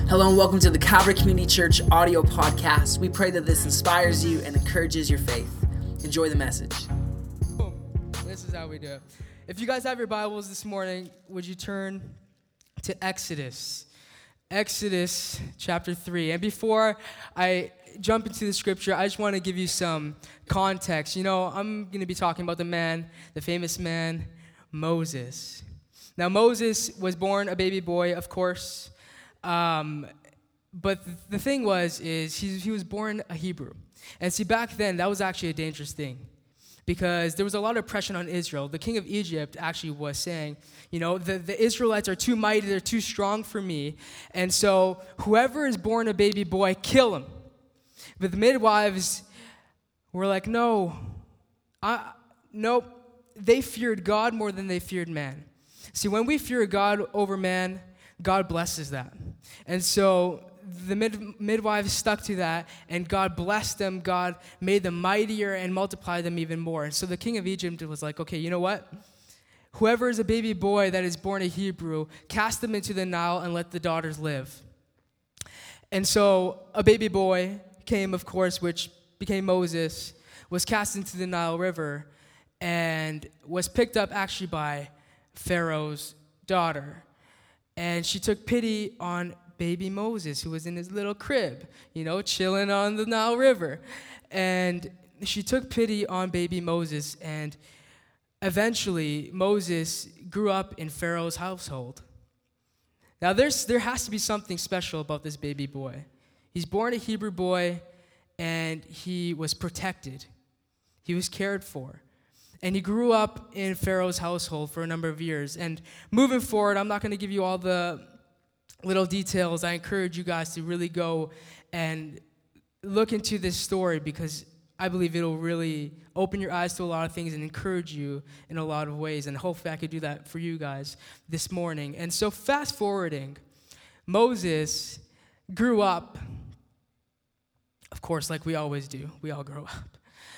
Hello and welcome to the Calvary Community Church audio podcast. We pray that this inspires you and encourages your faith. Enjoy the message. This is how we do it. If you guys have your Bibles this morning, would you turn to Exodus? Exodus chapter 3. And before I jump into the scripture, I just want to give you some context. You know, I'm going to be talking about the famous man, Moses. Now, Moses was born a baby boy, of course. But the thing is he was born a Hebrew. And see, back then, that was actually a dangerous thing because there was a lot of oppression on Israel. The king of Egypt actually was saying, you know, the Israelites are too mighty, they're too strong for me. And so whoever is born a baby boy, kill him. But the midwives were like, nope. They feared God more than they feared man. See, when we fear God over man, God blesses that. And so the midwives stuck to that, and God blessed them. God made them mightier and multiplied them even more. And so the king of Egypt was like, okay, you know what? Whoever is a baby boy that is born a Hebrew, cast them into the Nile and let the daughters live. And so a baby boy came, of course, which became Moses, was cast into the Nile River, and was picked up actually by Pharaoh's daughter. And she took pity on baby Moses, who was in his little crib, you know, chilling on the Nile River. And she took pity on baby Moses, and eventually Moses grew up in Pharaoh's household. Now, there has to be something special about this baby boy. He's born a Hebrew boy, and he was protected. He was cared for. And he grew up in Pharaoh's household for a number of years. And moving forward, I'm not going to give you all the little details. I encourage you guys to really go and look into this story because I believe it'll really open your eyes to a lot of things and encourage you in a lot of ways. And hopefully I could do that for you guys this morning. And so fast forwarding, Moses grew up, of course, like we always do. We all grow up.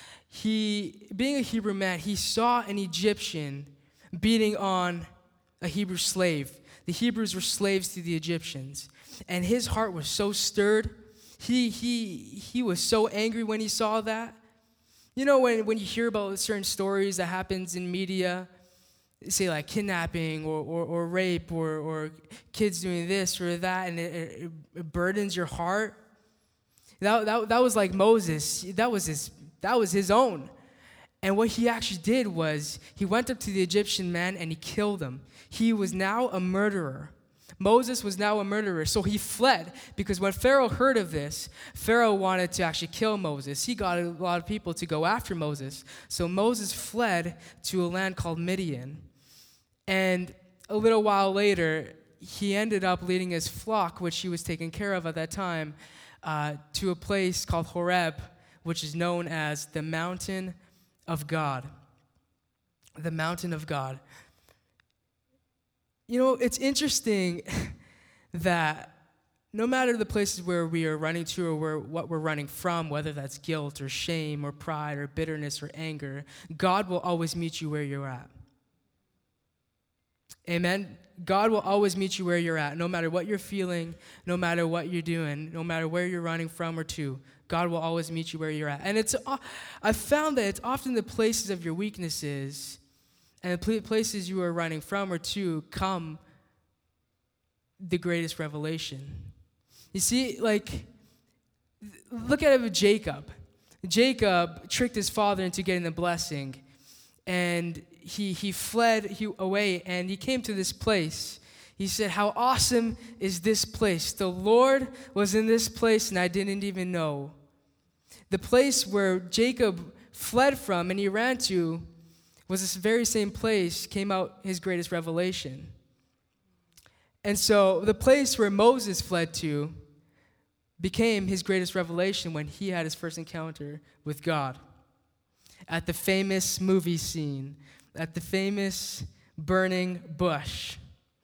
Being a Hebrew man, he saw an Egyptian beating on a Hebrew slave. The Hebrews were slaves to the Egyptians. And his heart was so stirred. He was so angry when he saw that. You know, when you hear about certain stories that happens in media, say like kidnapping or rape or kids doing this or that, and it burdens your heart. That was like Moses. That was his own. And what he actually did was he went up to the Egyptian man and he killed him. He was now a murderer. Moses was now a murderer. So he fled because when Pharaoh heard of this, Pharaoh wanted to actually kill Moses. He got a lot of people to go after Moses. So Moses fled to a land called Midian. And a little while later, he ended up leading his flock, which he was taking care of at that time, to a place called Horeb, which is known as the mountain of God. The mountain of God. You know, it's interesting that no matter the places where we are running to or what we're running from, whether that's guilt or shame or pride or bitterness or anger, God will always meet you where you're at. Amen? God will always meet you where you're at, no matter what you're feeling, no matter what you're doing, no matter where you're running from or to. God will always meet you where you're at. And I found that it's often the places of your weaknesses and the places you are running from or to come the greatest revelation. You see, like, look at it with Jacob. Jacob tricked his father into getting the blessing, and he fled away, and he came to this place. He said, how awesome is this place? The Lord was in this place, and I didn't even know. The place where Jacob fled from and he ran to was this very same place came out his greatest revelation. And so the place where Moses fled to became his greatest revelation when he had his first encounter with God. At the famous movie scene, at the famous burning bush.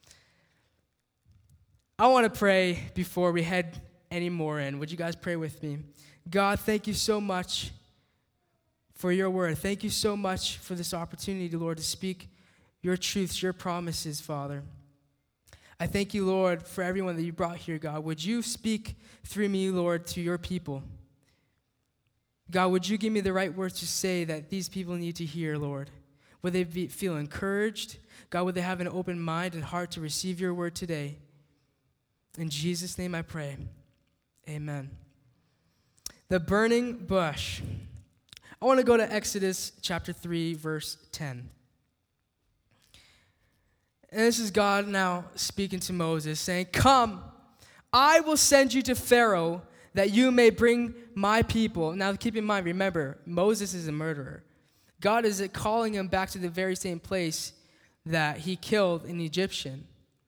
I want to pray before we head any more in. Would you guys pray with me? God, thank you so much for your word. Thank you so much for this opportunity, Lord, to speak your truths, your promises, Father. I thank you, Lord, for everyone that you brought here, God. Would you speak through me, Lord, to your people? God, would you give me the right words to say that these people need to hear, Lord? Would they feel encouraged? God, would they have an open mind and heart to receive your word today? In Jesus' name I pray. Amen. The burning bush. I want to go to Exodus chapter 3, verse 10. And this is God now speaking to Moses, saying, "Come, I will send you to Pharaoh that you may bring my people." Now keep in mind, remember, Moses is a murderer. God is calling him back to the very same place that he killed an Egyptian.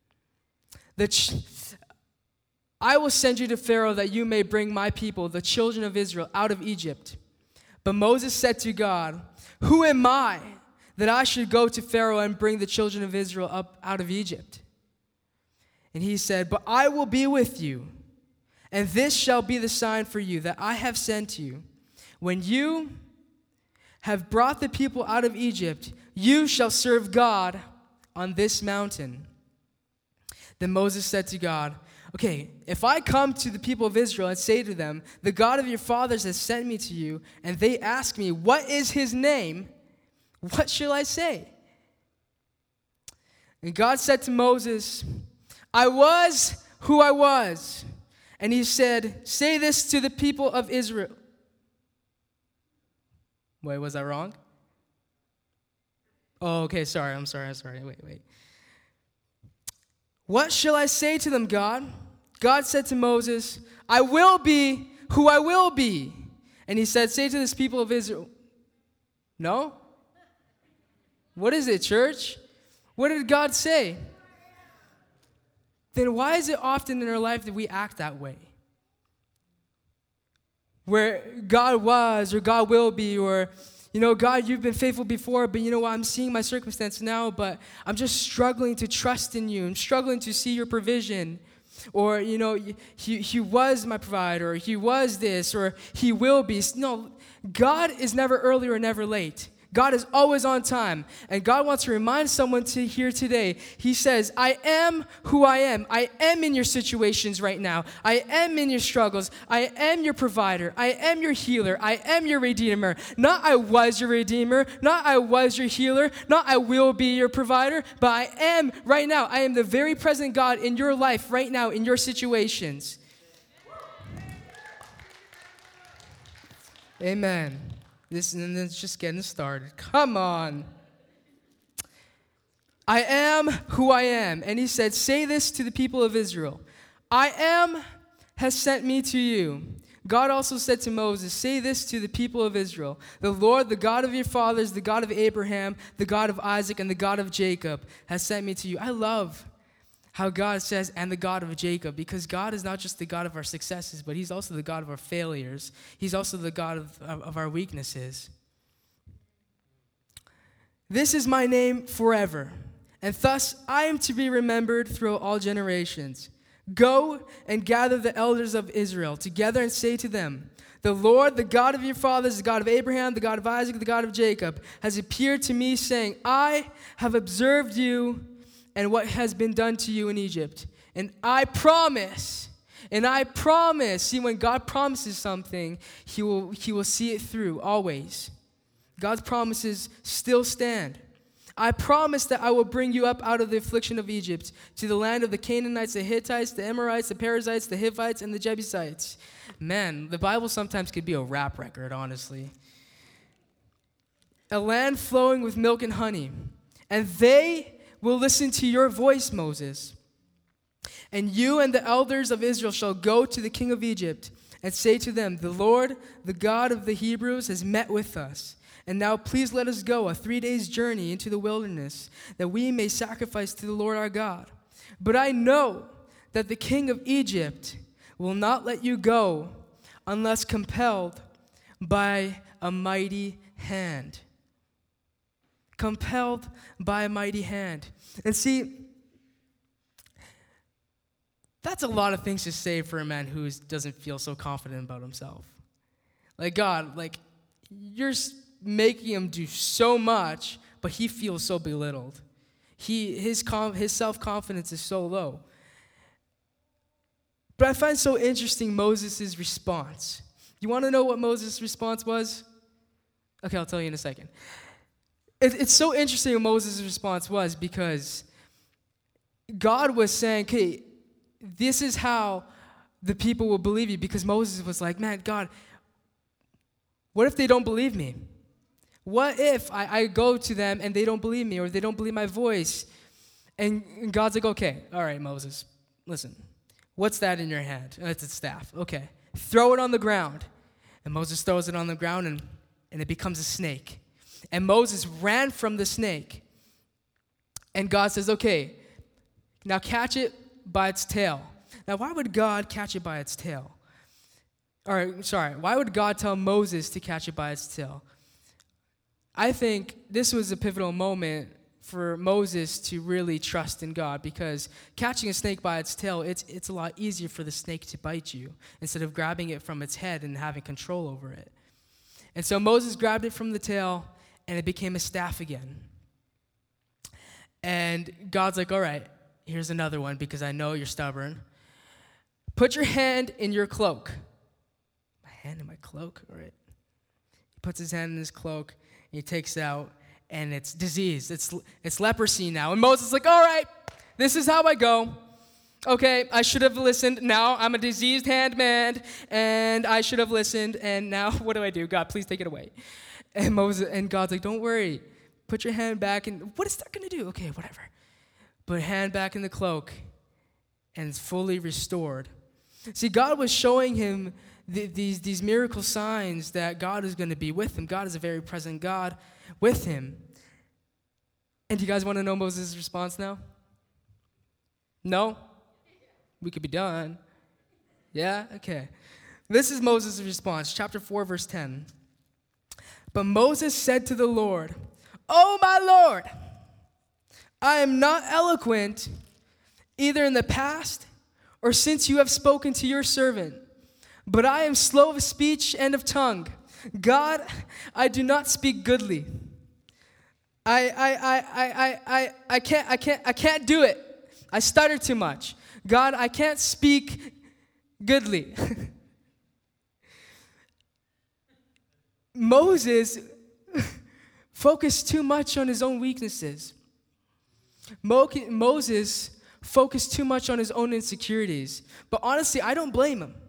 I will send you to Pharaoh that you may bring my people, the children of Israel, out of Egypt. But Moses said to God, "Who am I that I should go to Pharaoh and bring the children of Israel up out of Egypt?" And he said, "But I will be with you, and this shall be the sign for you that I have sent you. When you have brought the people out of Egypt, you shall serve God on this mountain." Then Moses said to God, "Okay, if I come to the people of Israel and say to them, 'The God of your fathers has sent me to you,' and they ask me, 'What is his name?' what shall I say?" And God said to Moses, "I was who I was." And he said, "Say this to the people of Israel." Wait, was I wrong? Oh, okay, sorry. I'm sorry. Wait. "What shall I say to them, God?" God said to Moses, "I will be who I will be." And he said, "Say to this people of Israel." No? What is it, church? What did God say? Then why is it often in our life that we act that way? Where God was or God will be, or, God, you've been faithful before, but you know what, I'm seeing my circumstance now, but I'm just struggling to trust in you. I'm struggling to see your provision. Or, he was my provider, or he was this, or he will be. No, God is never early or never late. God is always on time. And God wants to remind someone here today. He says, "I am who I am. I am in your situations right now. I am in your struggles. I am your provider. I am your healer. I am your redeemer." Not I was your redeemer. Not I was your healer. Not I will be your provider. But I am right now. I am the very present God in your life right now, in your situations. Amen. And it's just getting started. Come on. "I am who I am." And he said, "Say this to the people of Israel. I am has sent me to you." God also said to Moses, "Say this to the people of Israel. The Lord, the God of your fathers, the God of Abraham, the God of Isaac, and the God of Jacob has sent me to you." I love how God says, "and the God of Jacob," because God is not just the God of our successes, but he's also the God of our failures. He's also the God of our weaknesses. "This is my name forever, and thus I am to be remembered through all generations. Go and gather the elders of Israel together and say to them, 'The Lord, the God of your fathers, the God of Abraham, the God of Isaac, the God of Jacob, has appeared to me, saying, I have observed you and what has been done to you in Egypt. And I promise,'" see, when God promises something, he will see it through always. God's promises still stand. "I promise that I will bring you up out of the affliction of Egypt to the land of the Canaanites, the Hittites, the Amorites, the Perizzites, the Hivites, and the Jebusites." Man, the Bible sometimes could be a rap record, honestly. "A land flowing with milk and honey. And they will listen to your voice, Moses. And you and the elders of Israel shall go to the king of Egypt and say to them, 'The Lord, the God of the Hebrews, has met with us. And now please let us go a 3 days' journey into the wilderness, that we may sacrifice to the Lord our God. But I know that the king of Egypt will not let you go unless compelled by a mighty hand.'" Compelled by a mighty hand. And see, that's a lot of things to say for a man who doesn't feel so confident about himself. Like, God, you're making him do so much, but he feels so belittled. his self-confidence is so low. But I find so interesting Moses' response. You want to know what Moses' response was? Okay, I'll tell you in a second. It's so interesting what Moses' response was, because God was saying, okay, this is how the people will believe you, because Moses was like, man, God, what if they don't believe me? What if I go to them and they don't believe me, or they don't believe my voice? And God's like, okay, all right, Moses, listen. What's that in your hand? It's a staff. Okay. Throw it on the ground. And Moses throws it on the ground, and it becomes a snake. And Moses ran from the snake. And God says, okay, now catch it by its tail. Now, why would God catch it by its tail? Why would God tell Moses to catch it by its tail? I think this was a pivotal moment for Moses to really trust in God, because catching a snake by its tail, it's a lot easier for the snake to bite you instead of grabbing it from its head and having control over it. And so Moses grabbed it from the tail, and it became a staff again. And God's like, all right, here's another one, because I know you're stubborn. Put your hand in your cloak. My hand in my cloak? All right. He puts his hand in his cloak, and he takes it out, and it's disease. It's leprosy now. And Moses is like, all right, this is how I go. Okay, I should have listened. Now I'm a diseased hand man, and I should have listened. And now what do I do? God, please take it away. And God's like, don't worry. Put your hand back. And what is that going to do? Okay, whatever. Put hand back in the cloak, and it's fully restored. See, God was showing him these miracle signs that God is going to be with him. God is a very present God with him. And do you guys want to know Moses' response now? No? We could be done. Yeah? Okay. This is Moses' response, chapter 4, verse 10. But Moses said to the Lord, "Oh, my Lord, I am not eloquent either in the past or since you have spoken to your servant, but I am slow of speech and of tongue. God, I do not speak goodly. I can't do it. I stutter too much. God, I can't speak goodly." Moses focused too much on his own weaknesses. Moses focused too much on his own insecurities. But honestly, I don't blame him.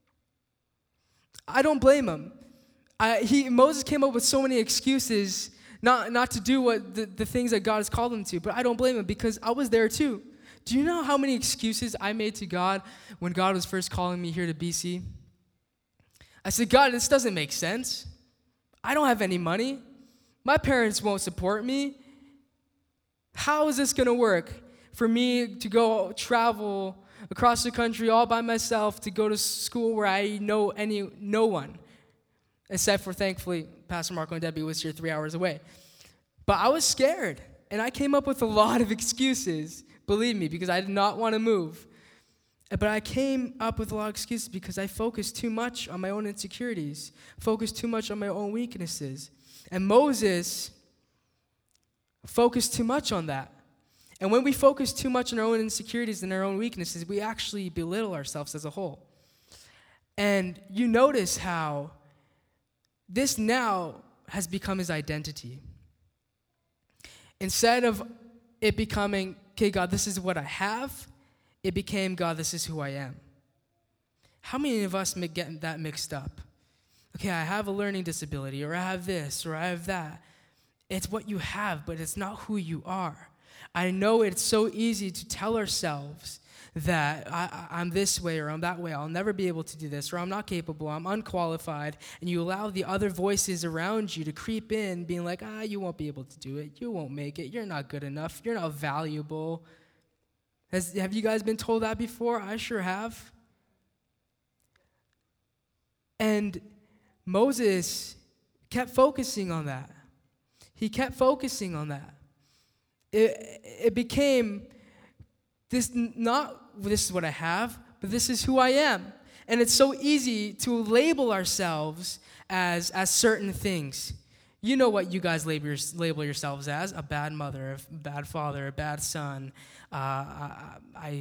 I don't blame him. Moses came up with so many excuses not to do what the things that God has called him to. But I don't blame him, because I was there too. Do you know how many excuses I made to God when God was first calling me here to BC? I said, God, this doesn't make sense. I don't have any money. My parents won't support me. How is this going to work for me to go travel across the country all by myself to go to school where I know no one? Except for, thankfully, Pastor Marco and Debbie was here 3 hours away. But I was scared, and I came up with a lot of excuses, believe me, because I did not want to move. But I came up with a lot of excuses because I focused too much on my own insecurities, focused too much on my own weaknesses. And Moses focused too much on that. And when we focus too much on our own insecurities and our own weaknesses, we actually belittle ourselves as a whole. And you notice how this now has become his identity. Instead of it becoming, okay, God, this is what I have, it became, God, this is who I am. How many of us get that mixed up? Okay, I have a learning disability, or I have this, or I have that. It's what you have, but it's not who you are. I know it's so easy to tell ourselves that I'm this way or I'm that way. I'll never be able to do this, or I'm not capable, I'm unqualified. And you allow the other voices around you to creep in, being like, you won't be able to do it. You won't make it. You're not good enough. You're not valuable. Have you guys been told that before? I sure have. And Moses kept focusing on that. He kept focusing on that. It became this is what I have, but this is who I am. And it's so easy to label ourselves as certain things. You know what you guys label yourselves as: a bad mother, a bad father, a bad son. I'm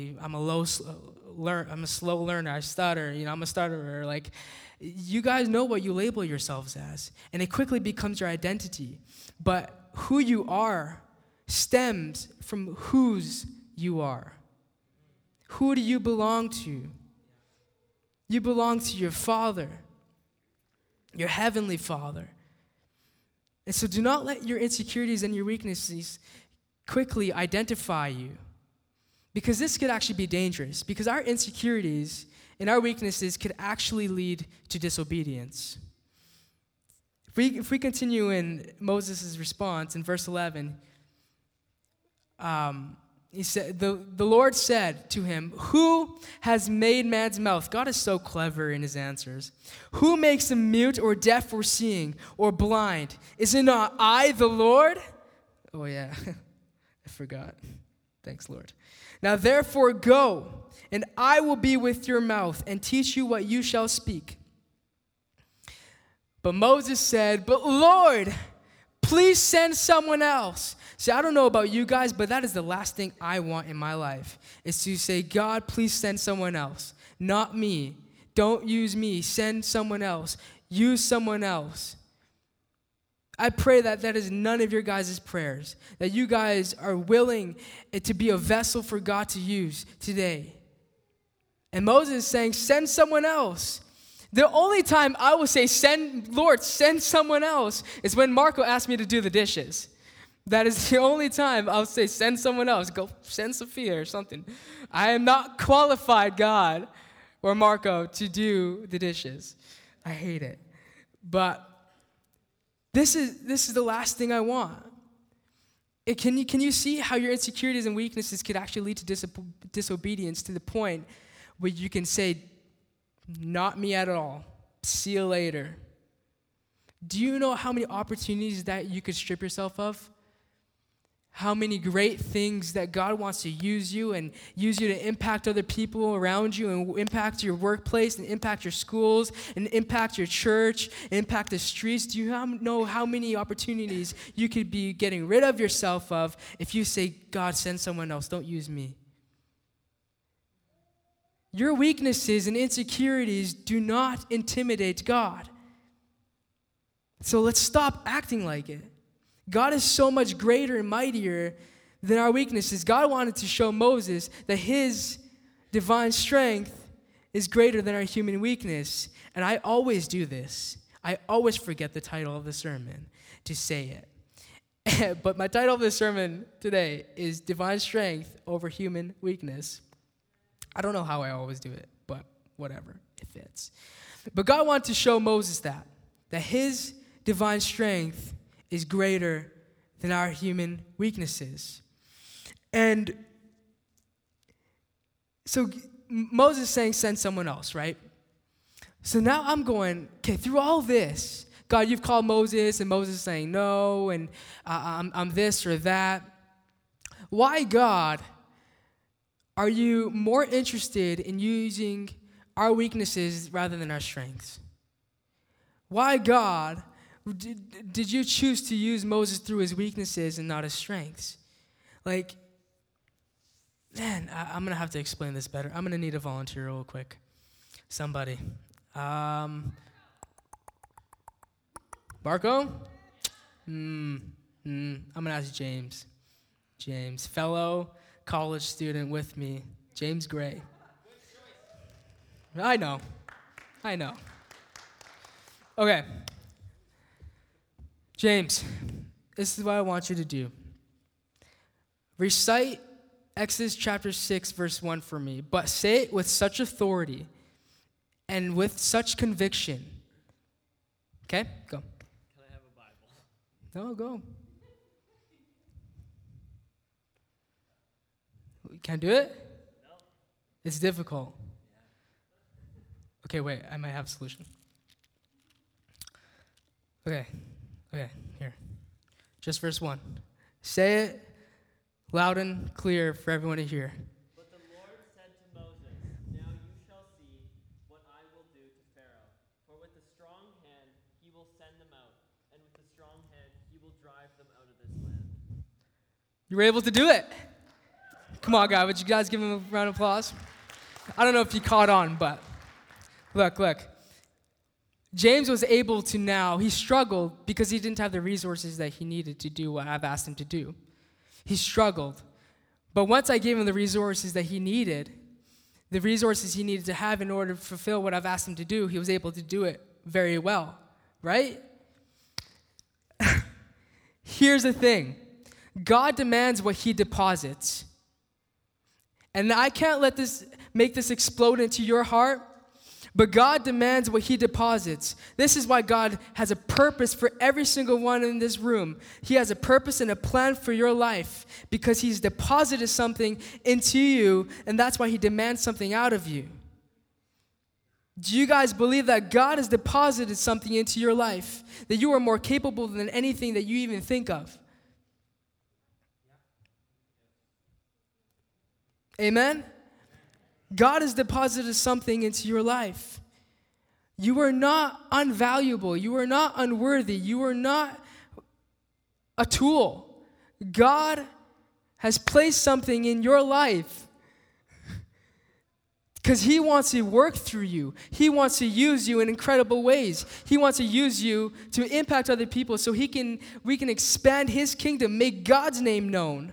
a slow learner. I stutter. I'm a stutterer. Like, you guys know what you label yourselves as, and it quickly becomes your identity. But who you are stems from whose you are. Who do you belong to? You belong to your Father, your Heavenly Father. And so do not let your insecurities and your weaknesses quickly identify you, because this could actually be dangerous, because our insecurities and our weaknesses could actually lead to disobedience. If we continue in Moses' response in verse 11, he said, the Lord said to him, "Who has made man's mouth?" God is so clever in his answers. "Who makes him mute or deaf or seeing or blind? Is it not I, the Lord?" Oh yeah, I forgot. Thanks, Lord. "Now therefore go, and I will be with your mouth and teach you what you shall speak." But Moses said, "But Lord, please send someone else." See, I don't know about you guys, but that is the last thing I want in my life, is to say, "God, please send someone else. Not me. Don't use me. Send someone else. Use someone else." I pray that that is none of your guys' prayers, that you guys are willing to be a vessel for God to use today. And Moses is saying, send someone else. The only time I will say, Lord, send someone else, is when Marco asked me to do the dishes. That is the only time I'll say, send someone else. Go send Sophia or something. I am not qualified, God, or Marco, to do the dishes. I hate it. But this is the last thing I want. Can you see how your insecurities and weaknesses could actually lead to disobedience, to the point where you can say, "Not me at all. See you later"? Do you know how many opportunities that you could strip yourself of? How many great things that God wants to use you and use you to impact other people around you, and impact your workplace, and impact your schools, and impact your church, impact the streets? Do you know how many opportunities you could be getting rid of yourself of if you say, "God, send someone else, don't use me"? Your weaknesses and insecurities do not intimidate God. So let's stop acting like it. God is so much greater and mightier than our weaknesses. God wanted to show Moses that his divine strength is greater than our human weakness. And I always do this. I always forget the title of the sermon to say it. But my title of the sermon today is Divine Strength Over Human Weakness. I don't know how I always do it, but whatever, it fits. But God wanted to show Moses that his divine strength is greater than our human weaknesses. And so Moses is saying, send someone else, right? So now I'm going, okay, through all this, God, you've called Moses, and Moses is saying no, and I'm this or that. Why, God, are you more interested in using our weaknesses rather than our strengths? Why, God, did you choose to use Moses through his weaknesses and not his strengths? Like, man, I'm going to have to explain this better. I'm going to need a volunteer real quick. Somebody. Marco? I'm going to ask James. James, fellow college student with me, James Gray. I know. Okay. James, this is what I want you to do. Recite Exodus chapter 6, verse 1 for me, but say it with such authority and with such conviction. Okay? Go. Can I have a Bible? No, go. Can't do it? No. It's difficult. Okay, wait, I might have a solution. Okay, here. Just verse 1. Say it loud and clear for everyone to hear. But the Lord said to Moses, "Now you shall see what I will do to Pharaoh. For with a strong hand he will send them out, and with a strong hand drive them out of this land. You were able to do it. Come on, guys. Would you guys give him a round of applause? I don't know if you caught on, but look. James was able to now, he struggled because he didn't have the resources that he needed to do what I've asked him to do. He struggled. But once I gave him the resources that he needed, the resources he needed to have in order to fulfill what I've asked him to do, he was able to do it very well, right? Here's the thing. God demands what he deposits. And I can't make this explode into your heart, but God demands what he deposits. This is why God has a purpose for every single one in this room. He has a purpose and a plan for your life because he's deposited something into you, and that's why he demands something out of you. Do you guys believe that God has deposited something into your life, that you are more capable than anything that you even think of? Amen? God has deposited something into your life. You are not unvaluable. You are not unworthy. You are not a tool. God has placed something in your life because he wants to work through you. He wants to use you in incredible ways. He wants to use you to impact other people so we can expand his kingdom, make God's name known.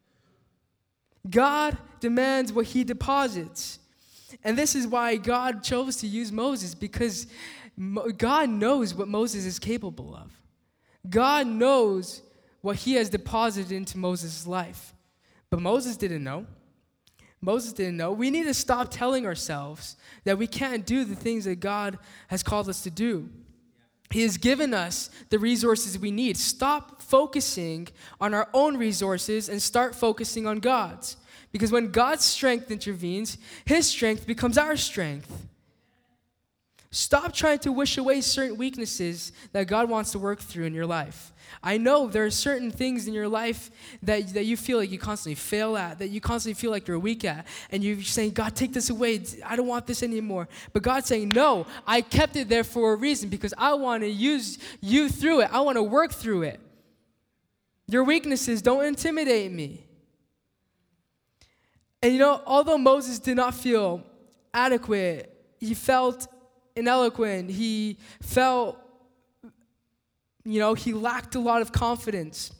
God demands what he deposits. And this is why God chose to use Moses, because God knows what Moses is capable of. God knows what he has deposited into Moses' life. But Moses didn't know. Moses didn't know. We need to stop telling ourselves that we can't do the things that God has called us to do. He has given us the resources we need. Stop focusing on our own resources and start focusing on God's. Because when God's strength intervenes, his strength becomes our strength. Stop trying to wish away certain weaknesses that God wants to work through in your life. I know there are certain things in your life that you feel like you constantly fail at, that you constantly feel like you're weak at, and you're saying, God, take this away. I don't want this anymore. But God's saying, no, I kept it there for a reason because I want to use you through it. I want to work through it. Your weaknesses don't intimidate me. And although Moses did not feel adequate, he felt ineloquent, he felt, he lacked a lot of confidence.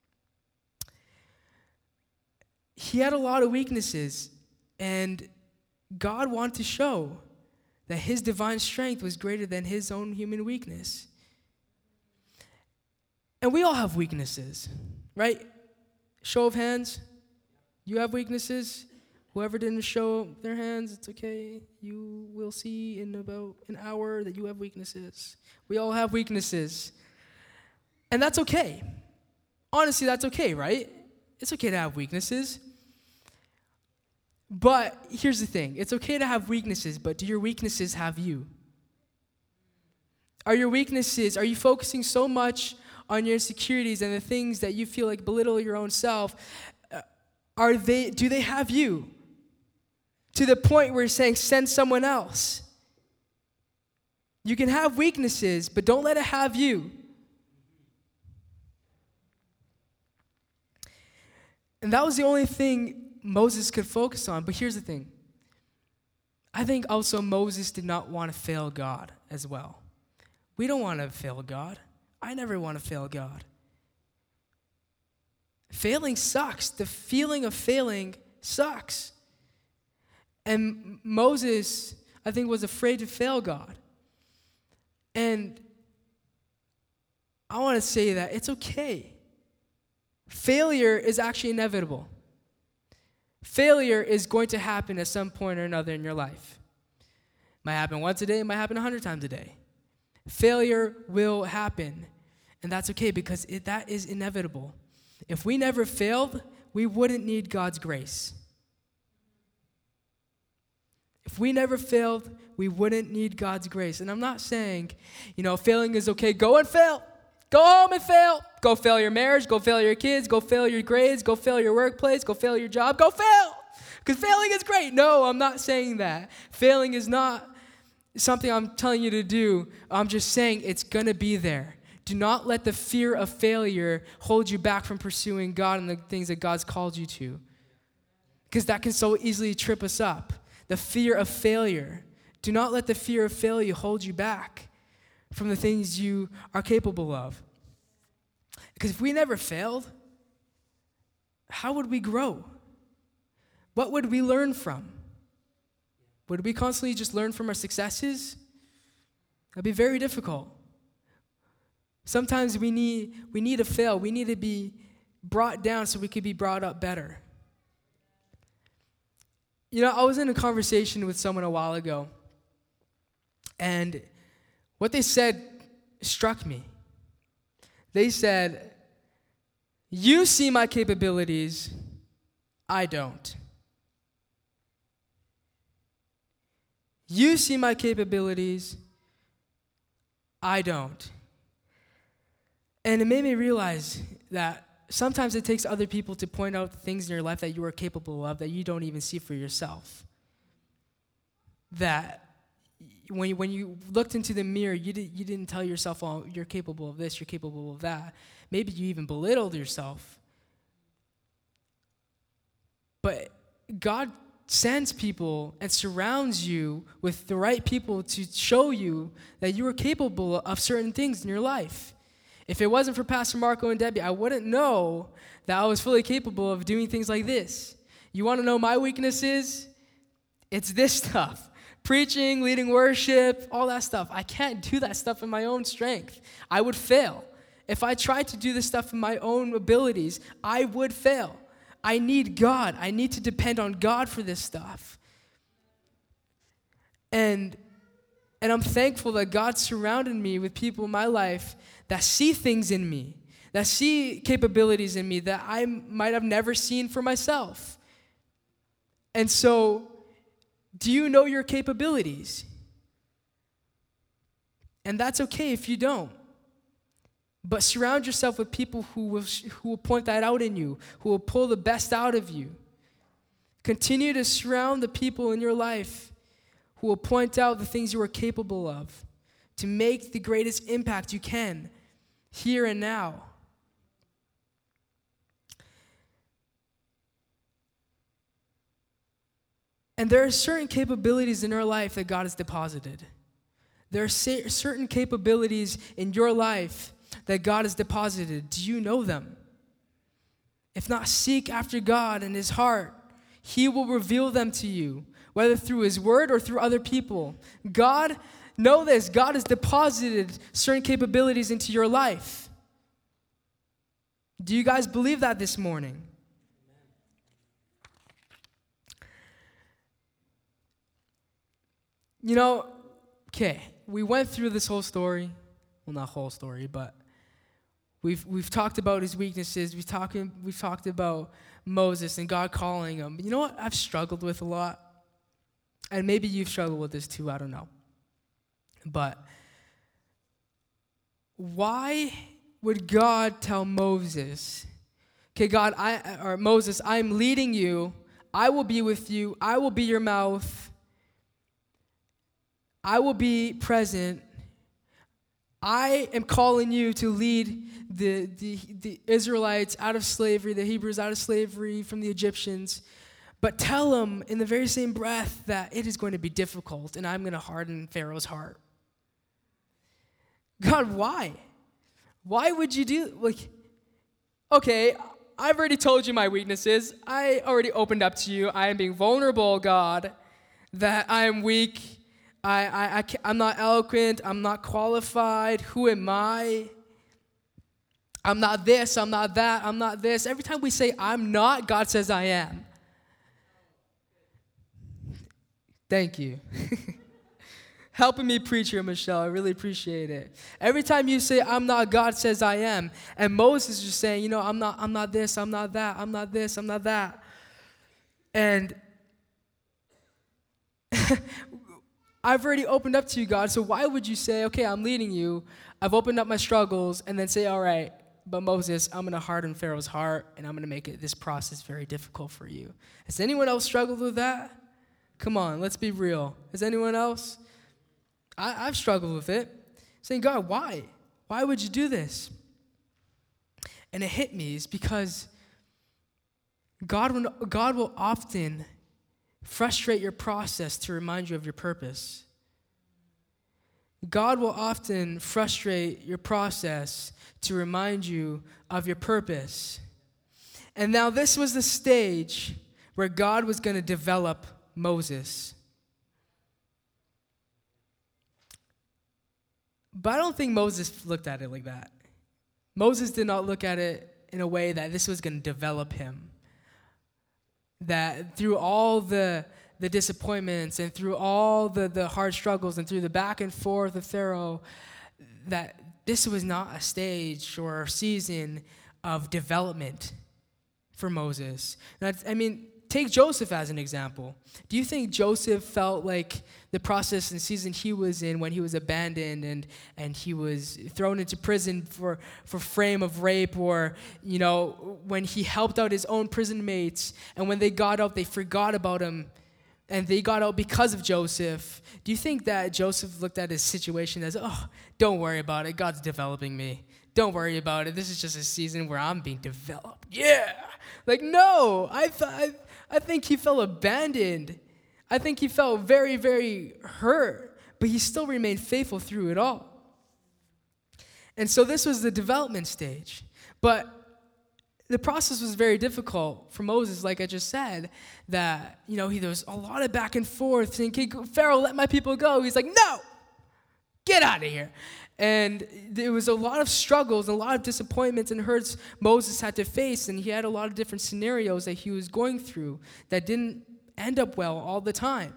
He had a lot of weaknesses, and God wanted to show that his divine strength was greater than his own human weakness. And we all have weaknesses, right? Show of hands. You have weaknesses. Whoever didn't show their hands, it's okay. You will see in about an hour that you have weaknesses. We all have weaknesses. And that's okay. Honestly, that's okay, right? It's okay to have weaknesses. But here's the thing. It's okay to have weaknesses, but do your weaknesses have you? Are you focusing so much on your insecurities and the things that you feel like belittle your own self? Do they have you? To the point where you're saying, send someone else. You can have weaknesses, but don't let it have you. And that was the only thing Moses could focus on. But here's the thing. I think also Moses did not want to fail God as well. We don't want to fail God. I never want to fail God. Failing sucks. The feeling of failing sucks. And Moses, I think, was afraid to fail God. And I want to say that it's okay. Failure is actually inevitable. Failure is going to happen at some point or another in your life. It might happen once a day, it might happen 100 times a day. Failure will happen. And that's okay because that is inevitable. If we never failed, we wouldn't need God's grace. If we never failed, we wouldn't need God's grace. And I'm not saying, failing is okay. Go and fail. Go home and fail. Go fail your marriage. Go fail your kids. Go fail your grades. Go fail your workplace. Go fail your job. Go fail. Because failing is great. No, I'm not saying that. Failing is not something I'm telling you to do. I'm just saying it's going to be there. Do not let the fear of failure hold you back from pursuing God and the things that God's called you to. Because that can so easily trip us up. The fear of failure. Do not let the fear of failure hold you back from the things you are capable of. Because if we never failed, how would we grow? What would we learn from? Would we constantly just learn from our successes? That'd be very difficult. Sometimes we need to fail. We need to be brought down so we could be brought up better. You know, I was in a conversation with someone a while ago, and what they said struck me. They said, "You see my capabilities, I don't. You see my capabilities, I don't." And it made me realize that sometimes it takes other people to point out the things in your life that you are capable of that you don't even see for yourself. That when you looked into the mirror, you didn't tell yourself, "Oh, you're capable of this, you're capable of that." Maybe you even belittled yourself. But God sends people and surrounds you with the right people to show you that you are capable of certain things in your life. If it wasn't for Pastor Marco and Debbie, I wouldn't know that I was fully capable of doing things like this. You want to know my weaknesses? It's this stuff. Preaching, leading worship, all that stuff. I can't do that stuff in my own strength. I would fail. If I tried to do this stuff in my own abilities, I would fail. I need God. I need to depend on God for this stuff. And I'm thankful that God surrounded me with people in my life that see things in me, that see capabilities in me that I might have never seen for myself. And so, do you know your capabilities? And that's okay if you don't. But surround yourself with people who will point that out in you, who will pull the best out of you. Continue to surround the people in your life who will point out the things you are capable of to make the greatest impact you can here and now. And there are certain capabilities in our life that God has deposited. There are certain capabilities in your life that God has deposited. Do you know them? If not, seek after God and His heart. He will reveal them to you, whether through His word or through other people. God, know this, God has deposited certain capabilities into your life. Do you guys believe that this morning? You know, okay, we went through this whole story. Well, not whole story, but we've talked about his weaknesses. We've talked about Moses and God calling him. But you know what I've struggled with a lot? And maybe you've struggled with this too, I don't know. But why would God tell Moses, okay, Moses, I'm leading you. I will be with you. I will be your mouth. I will be present. I am calling you to lead the Israelites out of slavery, the Hebrews out of slavery from the Egyptians. But tell them in the very same breath that it is going to be difficult and I'm going to harden Pharaoh's heart. God, why? Why would you do, okay, I've already told you my weaknesses. I already opened up to you. I am being vulnerable, God, that I am weak. I'm not eloquent. I'm not qualified. Who am I? I'm not this. I'm not that. I'm not this. Every time we say I'm not, God says I am. Thank you. Helping me preach here, Michelle. I really appreciate it. Every time you say I'm not, God says I am. And Moses is just saying, you know, I'm not this, I'm not that, I'm not this, I'm not that. And I've already opened up to you, God, so why would you say, okay, I'm leading you, I've opened up my struggles, and then say, all right, but Moses, I'm going to harden Pharaoh's heart, and I'm going to make this process very difficult for you. Has anyone else struggled with that? Come on, let's be real. Has anyone else? I've struggled with it. Saying, God, why? Why would you do this? And it hit me is because God will often frustrate your process to remind you of your purpose. God will often frustrate your process to remind you of your purpose. And now this was the stage where God was going to develop Moses. But I don't think Moses looked at it like that. Moses did not look at it in a way that this was going to develop him. That through all the disappointments and through all the hard struggles and through the back and forth of Pharaoh, that this was not a stage or a season of development for Moses. Take Joseph as an example. Do you think Joseph felt like the process and season he was in when he was abandoned and he was thrown into prison for frame of rape, or, when he helped out his own prison mates, and when they got out, they forgot about him, and they got out because of Joseph? Do you think that Joseph looked at his situation as, don't worry about it, God's developing me. Don't worry about it. This is just a season where I'm being developed. Yeah. No, I think he felt abandoned. I think he felt very, very hurt, but he still remained faithful through it all. And so this was the development stage. But the process was very difficult for Moses, like I just said, that, there was a lot of back and forth, saying, Pharaoh, let my people go. He's like, no, get out of here. And there was a lot of struggles, a lot of disappointments and hurts Moses had to face, and he had a lot of different scenarios that he was going through that didn't end up well all the time.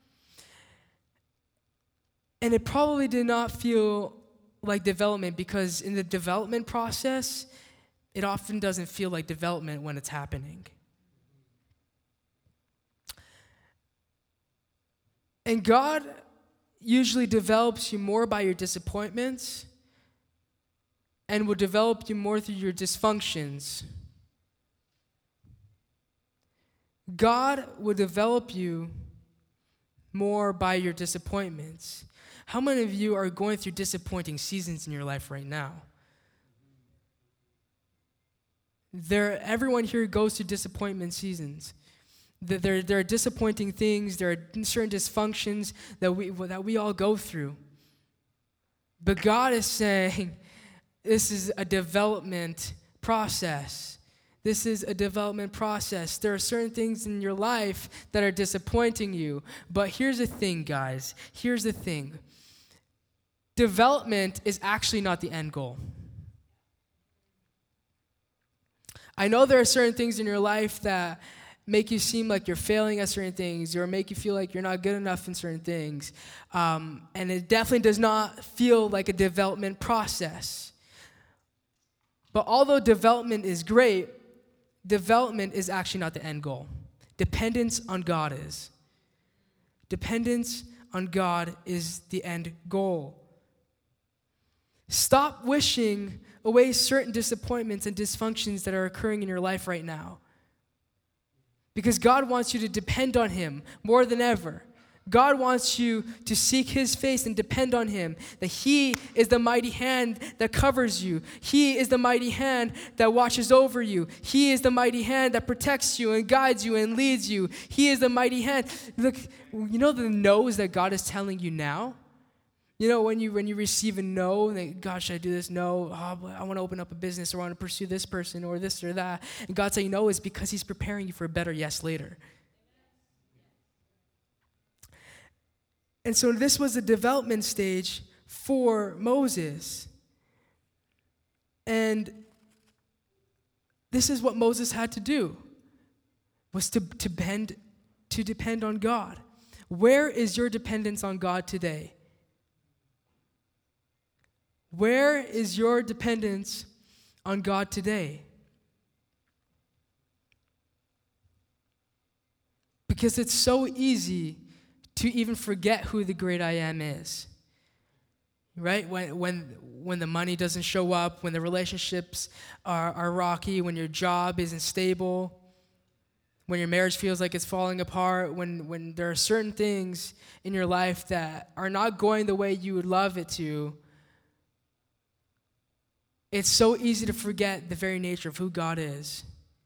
And it probably did not feel like development, because in the development process, it often doesn't feel like development when it's happening. And God usually develops you more by your disappointments and will develop you more through your dysfunctions. God will develop you more by your disappointments. How many of you are going through disappointing seasons in your life right now? Everyone here goes through disappointment seasons. There are disappointing things, there are certain dysfunctions that we all go through. But God is saying this is a development process. This is a development process. There are certain things in your life that are disappointing you. But here's the thing, guys. Here's the thing. Development is actually not the end goal. I know there are certain things in your life that make you seem like you're failing at certain things, or make you feel like you're not good enough in certain things. And it definitely does not feel like a development process. But although development is great, development is actually not the end goal. Dependence on God is. Dependence on God is the end goal. Stop wishing away certain disappointments and dysfunctions that are occurring in your life right now. Because God wants you to depend on Him more than ever. God wants you to seek His face and depend on Him. That He is the mighty hand that covers you. He is the mighty hand that watches over you. He is the mighty hand that protects you and guides you and leads you. He is the mighty hand. Look, the no's that God is telling you now? When you receive a no, like, God, should I do this? No. I want to open up a business, or I want to pursue this person or this or that. And God saying no is because He's preparing you for a better yes later. And so this was a development stage for Moses. And this is what Moses had to do, was to depend on God. Where is your dependence on God today? Where is your dependence on God today? Because it's so easy to even forget who the great I Am is. Right? When the money doesn't show up, when the relationships are rocky, when your job isn't stable, when your marriage feels like it's falling apart, when there are certain things in your life that are not going the way you would love it to, it's so easy to forget the very nature of who God is.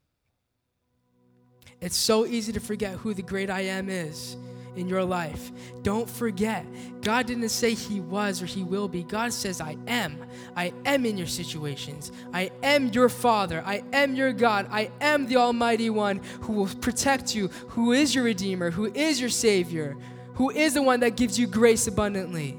It's so easy to forget who the great I am is in your life. Don't forget, God didn't say he was or he will be. God says, I am. I am in your situations. I am your Father. I am your God. I am the Almighty One who will protect you, who is your Redeemer, who is your Savior, who is the one that gives you grace abundantly.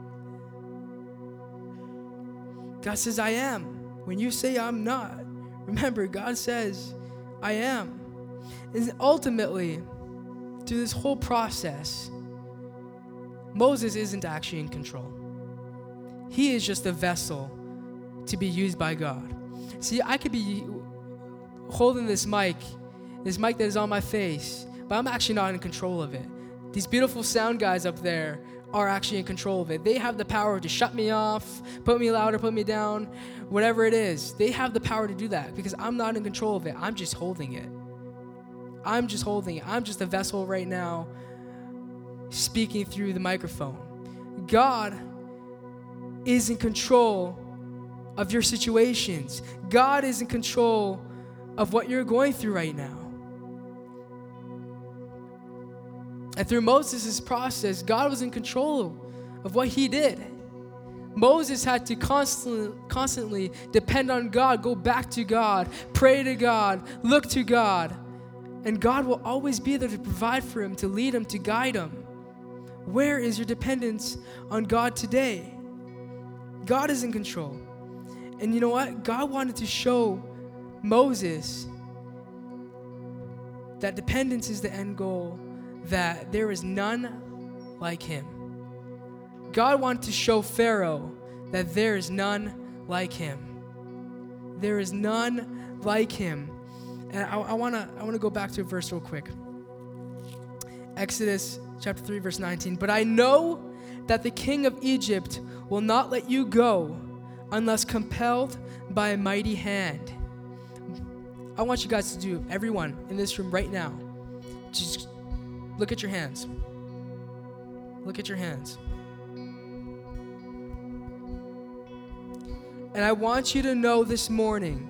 God says, I am. When you say I'm not, remember, God says, I am. And ultimately, through this whole process, Moses isn't actually in control. He is just a vessel to be used by God. See, I could be holding this mic that is on my face, but I'm actually not in control of it. These beautiful sound guys up there are actually in control of it. They have the power to shut me off, put me louder, put me down, whatever it is. They have the power to do that because I'm not in control of it. I'm just holding it. I'm just holding it. I'm just a vessel right now speaking through the microphone. God is in control of your situations. God is in control of what you're going through right now. And through Moses' process, God was in control of what he did. Moses had to constantly depend on God, go back to God, pray to God, look to God. And God will always be there to provide for him, to lead him, to guide him. Where is your dependence on God today? God is in control. And you know what? God wanted to show Moses that dependence is the end goal, that there is none like him. God wanted to show Pharaoh that there is none like him. There is none like him. And I want to go back to a verse real quick. Exodus chapter 3, verse 19. But I know that the king of Egypt will not let you go unless compelled by a mighty hand. I want you guys to do, everyone in this room right now, just look at your hands. Look at your hands. And I want you to know this morning,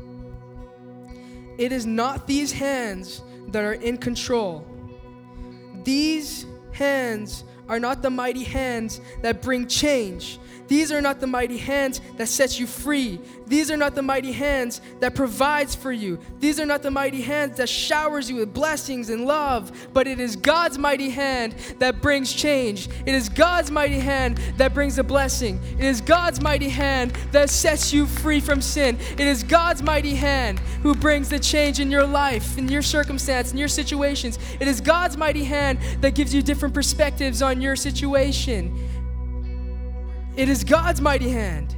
it is not these hands that are in control. These hands are not the mighty hands that bring change. These are not the mighty hands that set you free. These are not the mighty hands that provides for you. These are not the mighty hands that showers you with blessings and love, but it is God's mighty hand that brings change. It is God's mighty hand that brings a blessing. It is God's mighty hand that sets you free from sin. It is God's mighty hand who brings the change in your life, in your circumstance, in your situations. It is God's mighty hand that gives you different perspectives on your situation. It is God's mighty hand.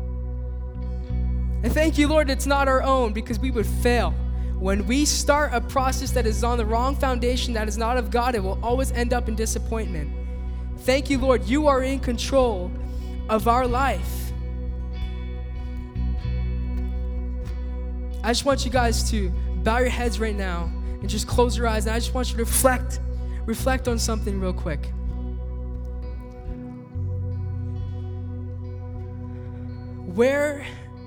And thank you, Lord, it's not our own, because we would fail. When we start a process that is on the wrong foundation, that is not of God, it will always end up in disappointment. Thank you, Lord, you are in control of our life. I just want you guys to bow your heads right now and just close your eyes. And I just want you to reflect on something real quick. Where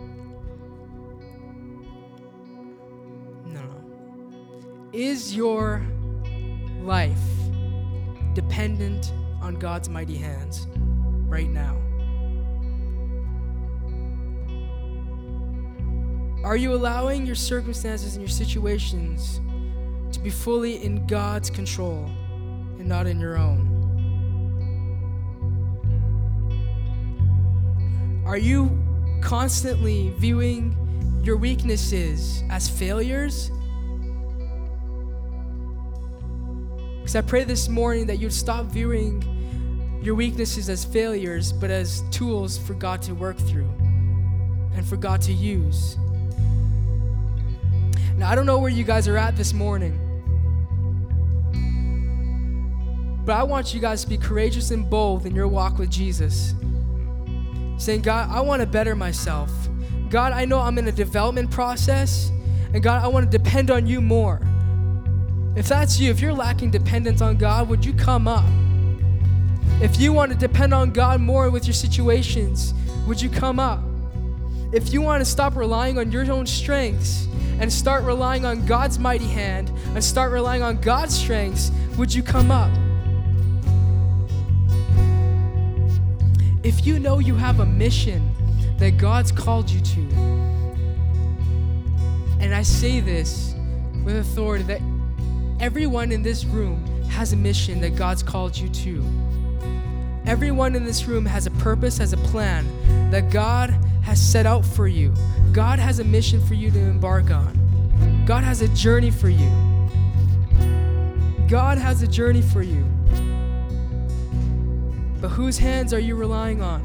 is your life dependent on God's mighty hands right now? Are you allowing your circumstances and your situations to be fully in God's control and not in your own? Are you constantly viewing your weaknesses as failures? Because I pray this morning that you'd stop viewing your weaknesses as failures, but as tools for God to work through and for God to use. Now, I don't know where you guys are at this morning, but I want you guys to be courageous and bold in your walk with Jesus. Saying, God, I want to better myself. God, I know I'm in a development process, and God, I want to depend on you more. If that's you, if you're lacking dependence on God, would you come up? If you want to depend on God more with your situations, would you come up? if you want to stop relying on your own strengths and start relying on God's mighty hand and start relying on God's strengths, would you come up? If you know you have a mission that God's called you to, and I say this with authority, that everyone in this room has a mission that God's called you to. Everyone in this room has a purpose, has a plan that God has set out for you. God has a mission for you to embark on. God has a journey for you. God has a journey for you. But whose hands are you relying on?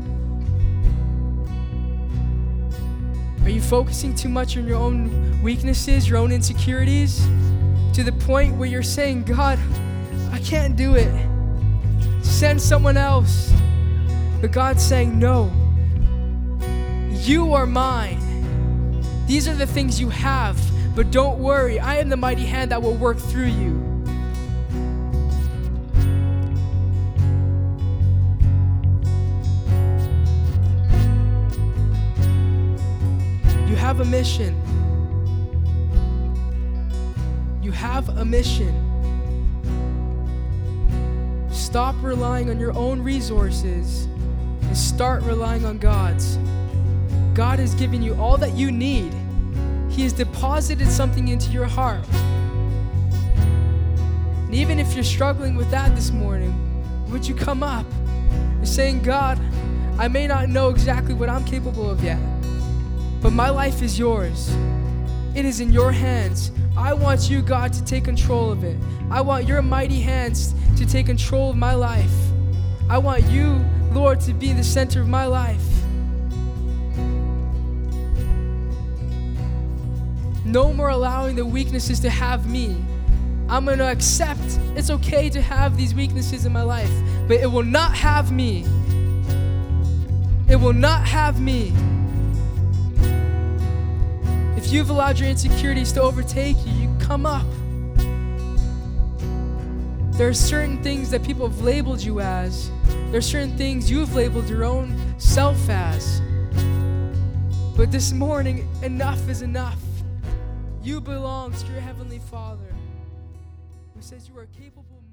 Are you focusing too much on your own weaknesses, your own insecurities, to the point where you're saying, God, I can't do it. Send someone else. But God's saying, no, you are mine. These are the things you have, but don't worry, I am the mighty hand that will work through you. You have a mission. You have a mission. Stop relying on your own resources and start relying on God's. God has given you all that you need. He has deposited something into your heart. And even if you're struggling with that this morning, would you come up and saying, God, I may not know exactly what I'm capable of yet, but my life is yours. It is in your hands. I want you, God, to take control of it. I want your mighty hands to take control of my life. I want you, Lord, to be the center of my life. No more allowing the weaknesses to have me. I'm going to accept it's okay to have these weaknesses in my life, but it will not have me. It will not have me. If you've allowed your insecurities to overtake you, you come up. There are certain things that people have labeled you as. There are certain things you've labeled your own self as. But this morning, enough is enough. You belong to your Heavenly Father, who says you are capable